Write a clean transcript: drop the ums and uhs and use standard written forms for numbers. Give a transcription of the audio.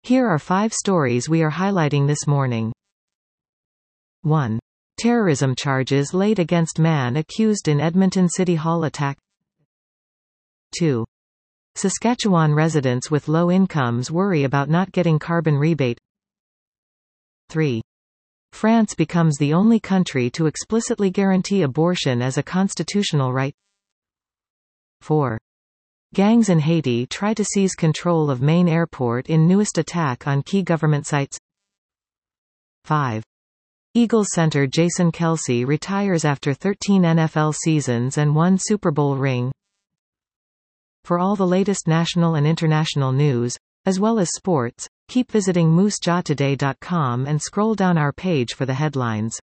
Here are 5 stories we are highlighting this morning. 1. Terrorism charges laid against man accused in Edmonton City Hall attack. 2. Saskatchewan residents with low incomes worry about not getting carbon rebate. 3. France becomes the only country to explicitly guarantee abortion as a constitutional right. 4. Gangs in Haiti try to seize control of main airport in newest attack on key government sites. 5. Eagles center Jason Kelce retires after 13 NFL seasons and 1 Super Bowl ring. For all the latest national and international news, as well as sports, keep visiting moosejawtoday.com and scroll down our page for the headlines.